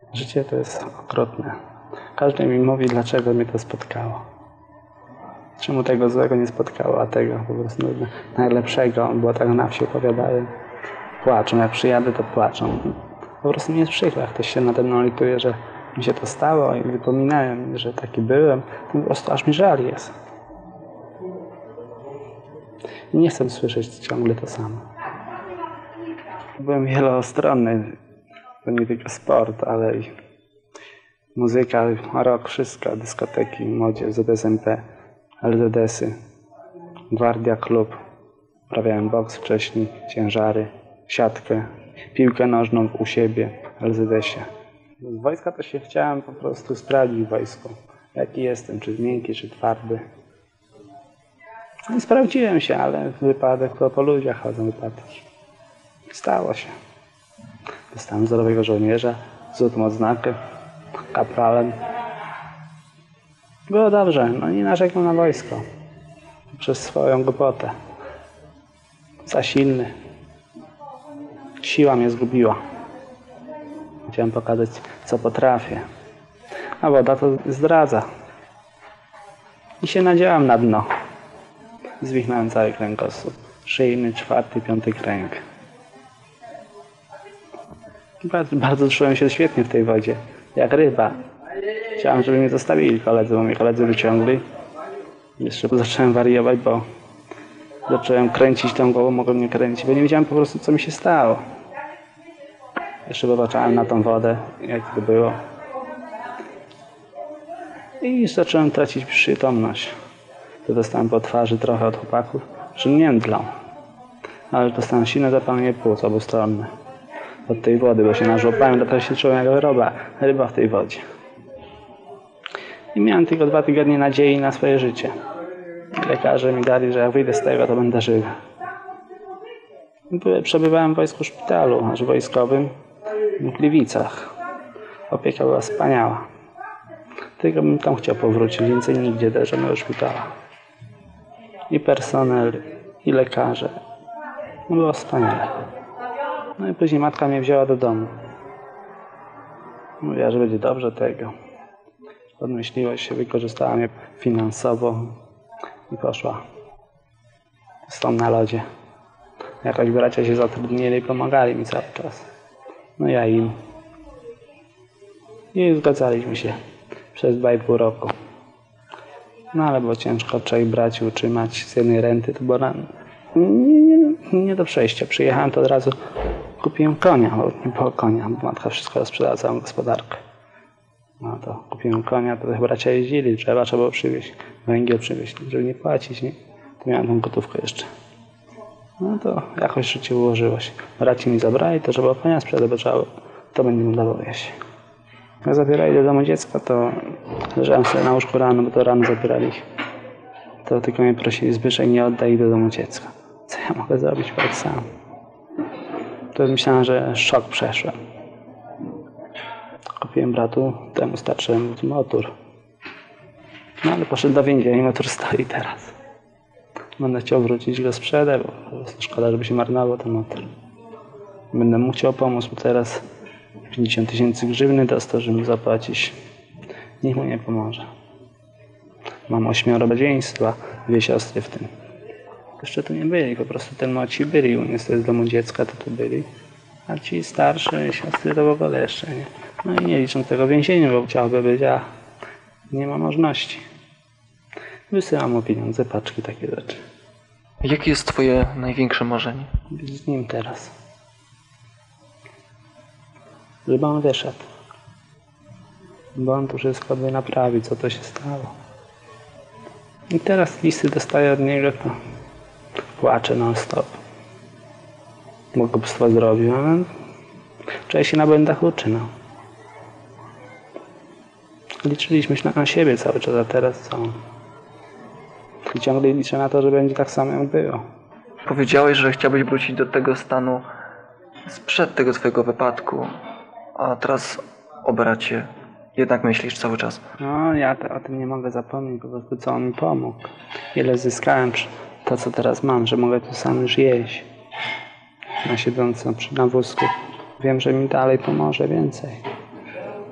Życie to jest okrutne. Każdy mi mówi, dlaczego mnie to spotkało. Czemu tego złego nie spotkało, a tego po prostu najlepszego, bo tak na wsi opowiadają. Płaczą, jak przyjadę, to płaczą. Po prostu mi jest przykro, jak ktoś się nade mną lituje, że mi się to stało i wypominałem, że taki byłem. Po prostu aż mi żal jest. I nie chcę słyszeć ciągle to samo. Byłem wielostronny. To nie tylko sport, ale i muzyka, rock, wszystko, dyskoteki, młodzież, ZSMP, LZS-y, Gwardia Klub. Uprawiałem boks wcześniej, ciężary, siatkę, piłkę nożną u siebie, w LZS-ie. Z wojska to się chciałem po prostu sprawdzić w wojsku. Jaki jestem, czy miękki, czy twardy. I sprawdziłem się, ale wypadek to po ludziach chodzą wypadki. Stało się. Dostałem zdrowego żołnierza, złotą odznakę, kapralem. Było dobrze, no nie narzekam na wojsko. Przez swoją głupotę. Za silny. Siła mnie zgubiła. Chciałem pokazać, co potrafię. A woda to zdradza. I się nadziałam na dno. Zwichnąłem cały kręgosłup. Szyjny, 4., 5. kręg. Bardzo czułem się świetnie w tej wodzie. Jak ryba. Chciałem, żeby mnie zostawili koledzy, bo mnie koledzy wyciągli. Jeszcze zacząłem wariować, bo zacząłem kręcić tą głową, mogłem mnie kręcić, bo nie wiedziałem po prostu, co mi się stało. Jeszcze popatrzałem na tą wodę, jak to było. I zacząłem tracić przytomność. To dostałem po twarzy trochę od chłopaków, że międlą. Ale dostałem silne zapalenie płuc obustronne. Od tej wody, bo się nażłopałem, to się czułem jak ryba w tej wodzie. I miałem tylko 2 tygodnie nadziei na swoje życie. Lekarze mi dali, że jak wyjdę z tego, to będę żywy. Przebywałem w wojsku szpitalu, aż wojskowym w Gliwicach. Opieka była wspaniała. Tylko bym tam chciał powrócić, więcej nigdzie do żadnego szpitala. I personel, i lekarze. No było wspaniale. No i później matka mnie wzięła do domu. Mówiła, że będzie dobrze tego. Podmyśliła się, wykorzystała mnie finansowo i poszła. Stąd na lodzie. Jakoś bracia się zatrudnili i pomagali mi cały czas. No ja im. I zgadzaliśmy się przez 2,5 roku. No ale było ciężko 3 braci utrzymać z jednej renty. To było nie do przejścia. Przyjechałem, to od razu kupiłem konia, bo nie było konia, bo matka wszystko sprzedała, całą gospodarkę. No to kupiłem konia, to bracia jeździli, trzeba było przywieźć, węgiel przywieźć, żeby nie płacić, nie? To miałem tą gotówkę jeszcze. No to jakoś życie ułożyło się. Braci mi zabrali, to trzeba konia sprzedać, bo trzeba, to będzie mu dało jeść. Jak zabierali do domu dziecka, to leżałem sobie na łóżku rano, bo to rano zabierali ich. To tylko mnie prosili, Zbyszek, nie oddaj ich do domu dziecka. Co ja mogę zrobić tak sam? To myślałem, że szok przeszłem. Kupiłem bratu, temu starszemu motor. No ale poszedł do więzienia i motor stoi teraz. Będę chciał wrócić, go sprzedać, bo po prostu szkoda, żeby się marnował ten motor. Będę mu chciał pomóc, bo teraz 50 000 grzywny dostał, żeby mu zapłacić. Nikt mu nie pomoże. Mam 8 rodzeństwa, 2 siostry w tym. Jeszcze tu nie byli, po prostu ten młodsi byli u mnie z domu dziecka, to tu byli. A ci starsze siostry to w ogóle jeszcze nie. No i nie liczą tego więzienia, bo chciałby być, a nie ma możliwości. Wysyłam mu pieniądze, paczki, takie rzeczy. Jakie jest twoje największe marzenie? Być z nim teraz. Żeby on wyszedł. Bo on tu wszystko by naprawił, co to się stało. I teraz listy dostaję od niego, to płaczę non stop. Bo głupstwo zrobił, ale wczoraj się na błędach uczy, no. Liczyliśmy się na siebie cały czas, a teraz co? I ciągle liczę na to, że będzie tak samo jak było. Powiedziałeś, że chciałbyś wrócić do tego stanu sprzed tego twojego wypadku, a teraz o bracie jednak myślisz cały czas. No, ja o tym nie mogę zapomnieć, po prostu co on mi pomógł. Ile zyskałem to, co teraz mam, że mogę tu sam już jeść. Na siedząco na wózku. Wiem, że mi dalej pomoże więcej.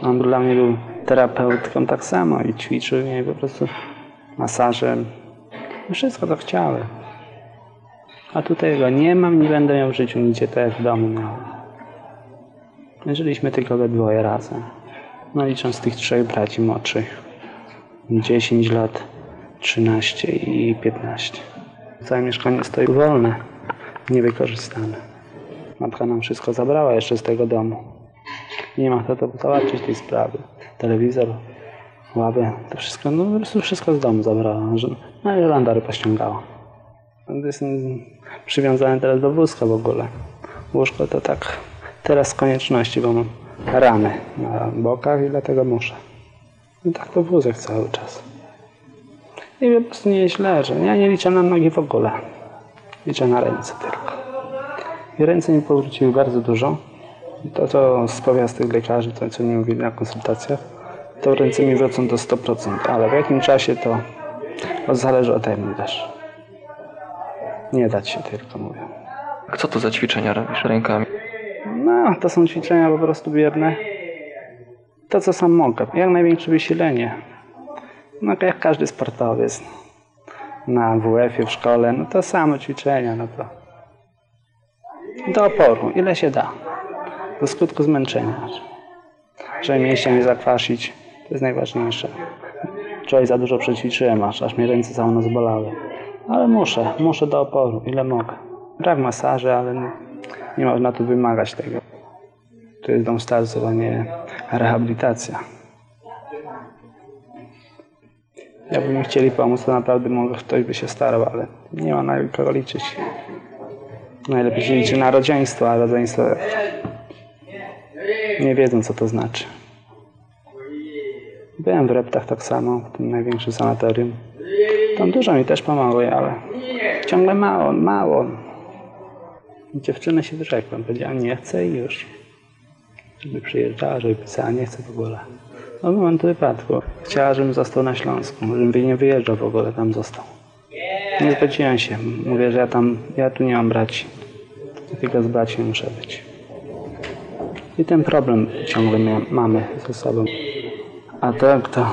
On dla mnie był terapeutką tak samo i ćwiczył mnie po prostu masażem. Wszystko to chciałem. A tutaj go nie mam, nie będę miał w życiu nigdzie, tak jak w domu miałem. My żyliśmy tylko we dwoje razem. No licząc tych 3 braci młodszych. 10 lat, 13 i 15. Całe mieszkanie stoi wolne, niewykorzystane. Matka nam wszystko zabrała jeszcze z tego domu. Nie ma kto to załatwić tej sprawy. Telewizor, ławę, to wszystko, no po prostu wszystko z domu zabrała. No i żołandary pościągała. Jestem przywiązany teraz do wózka w ogóle. Łóżko to tak teraz z konieczności, bo mam rany na bokach i dlatego muszę. I tak to wózek cały czas. I po prostu nie jest źle, że ja nie liczę na nogi w ogóle. Liczę na ręce tylko. I ręce mi powróciły bardzo dużo. I to z powiast tych lekarzy, to co mi mówili na konsultacjach, to ręce mi wrócą do 100%, ale w jakim czasie to zależy ode mnie też. Nie dać się tylko, mówię. Co to za ćwiczenia robisz rękami? No, to są ćwiczenia po prostu bierne. To, co sam mogę. Jak największe wysilenie. No, jak każdy sportowiec. Na WF-ie w szkole, no to samo ćwiczenia, no to. Do oporu, ile się da. Do skutku zmęczenia. Żeby mięśnie nie zakwasić, to jest najważniejsze. Wczoraj za dużo przećwiczyłem, aż mnie ręce całe noc bolały. Ale muszę do oporu, ile mogę. Brak masaży, ale nie można tu wymagać tego. To jest dom starców, a nie rehabilitacja. Jakby mi chcieli pomóc, to naprawdę może ktoś by się starał, ale nie ma na kogo liczyć. Najlepiej się liczy na rodzeństwo, a rodzeństwo nie wiedzą, co to znaczy. Byłem w Reptach tak samo, w tym największym sanatorium. Tam dużo mi też pomogły, ale ciągle mało. Dziewczynę się wyrzekłem, powiedziałem nie chcę i już. Żeby przyjeżdżała, żeby pisała, nie chcę w ogóle. No w momentu wypadku. Chciała, żebym został na Śląsku, żebym nie wyjeżdżał w ogóle, tam został. Nie zgodziłem się. Mówię, że ja tu nie mam braci. Tylko z braci muszę być. I ten problem ciągle mamy ze sobą. A tak to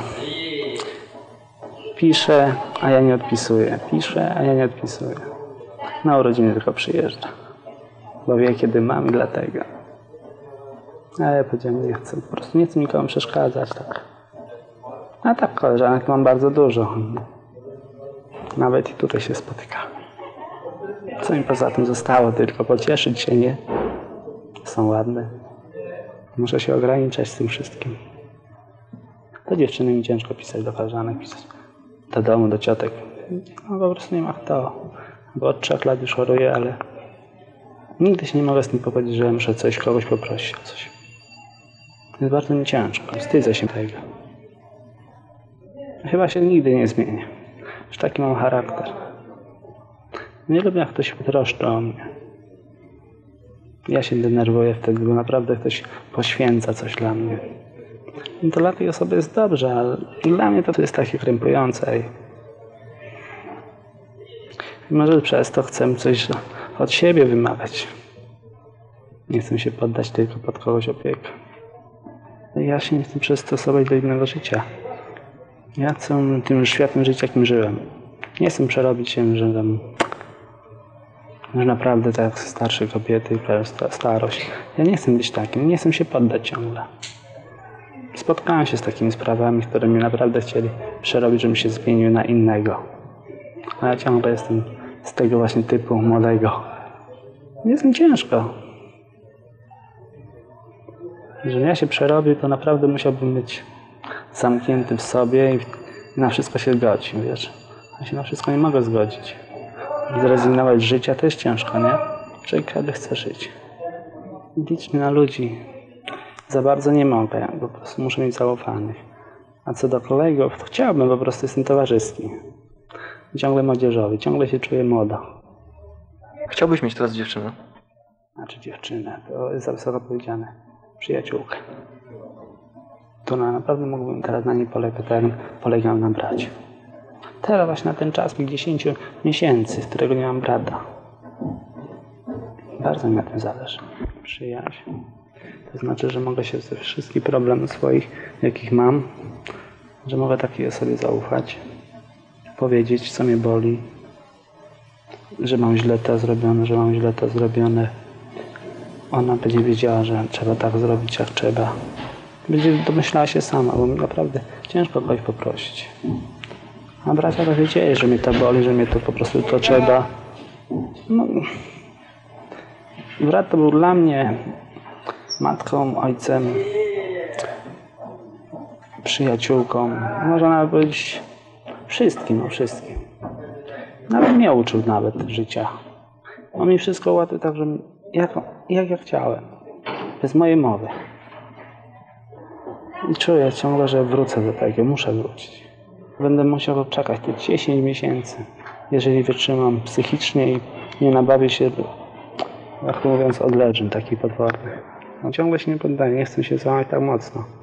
piszę, a ja nie odpisuję. Piszę, a ja nie odpisuję. Na urodziny tylko przyjeżdża. Bo wie, kiedy mam i dlatego. A ja powiedziałem, nie chcę. Po prostu nie chcę nikomu przeszkadzać. Tak. A tak, koleżanek mam bardzo dużo. Nawet i tutaj się spotykamy. Co mi poza tym zostało? Tylko pocieszyć się, nie? Są ładne. Muszę się ograniczać z tym wszystkim. Do dziewczyny mi ciężko pisać, do koleżanek pisać. Do domu, do ciotek. No po prostu nie ma kto. Bo od 3 lat już choruję, ale nigdy się nie mogę z tym pogodzić, że muszę kogoś poprosić o coś. Jest bardzo mi ciężko. Wstydzę się tego. Chyba się nigdy nie zmienię. Już taki mam charakter. Nie lubię, jak ktoś troszczy o mnie. Ja się denerwuję wtedy, bo naprawdę ktoś poświęca coś dla mnie. I to dla tej osoby jest dobrze, ale dla mnie to jest takie krępujące. I może przez to chcę coś od siebie wymagać. Nie chcę się poddać tylko pod kogoś opiekę. Ja się nie chcę przystosować do innego życia. Ja chcę tym światem żyć, jakim żyłem. Nie chcę przerobić się, że naprawdę tak jak starsze kobiety, starość. Ja nie chcę być takim, nie chcę się poddać ciągle. Spotkałem się z takimi sprawami, które mnie naprawdę chcieli przerobić, żebym się zmienił na innego. A ja ciągle jestem z tego właśnie typu młodego. Jest mi ciężko. Jeżeli ja się przerobię, to naprawdę musiałbym być zamknięty w sobie i na wszystko się zgodzić, wiesz. Ja się na wszystko nie mogę zgodzić. Zrezygnować z życia to jest ciężko, nie? Człowiek każdy chce żyć. Liczmy na ludzi. Za bardzo nie mogę, po prostu muszę mieć zaufanych. A co do kolegów, to chciałbym, po prostu jestem towarzyski. Ciągle młodzieżowy, ciągle się czuję młodo. Chciałbyś mieć teraz dziewczynę? Znaczy dziewczynę, to jest za wysoko powiedziane. Przyjaciółkę. To naprawdę mógłbym teraz na niej polegać, tak jak polegam na braciu. Teraz właśnie na ten czas, tych 10 miesięcy, z którego nie mam brata. Bardzo mi na tym zależy. Przyjaźń. To znaczy, że mogę się ze wszystkich problemów swoich, jakich mam, że mogę takiej osobie zaufać, powiedzieć, co mnie boli, że mam źle to zrobione, że mam źle to zrobione. Ona będzie wiedziała, że trzeba tak zrobić, jak trzeba. Będzie domyślała się sama, bo naprawdę ciężko kogoś poprosić. A bracia to wiedzieli, że mnie to boli, że mnie to po prostu to trzeba. No, brat to był dla mnie matką, ojcem, przyjaciółką, można nawet powiedzieć wszystkim, no wszystkim. Nawet mnie uczył nawet życia. On mi wszystko ułatwił tak, że jak ja chciałem. Bez mojej mowy. I czuję ciągle, że wrócę do tego, muszę wrócić. Będę musiał czekać te 10 miesięcy, jeżeli wytrzymam psychicznie i nie nabawię się, jak to mówiąc, odleżeń taki potworny. No, ciągle się nie poddaję, nie chcę się złamać tak mocno.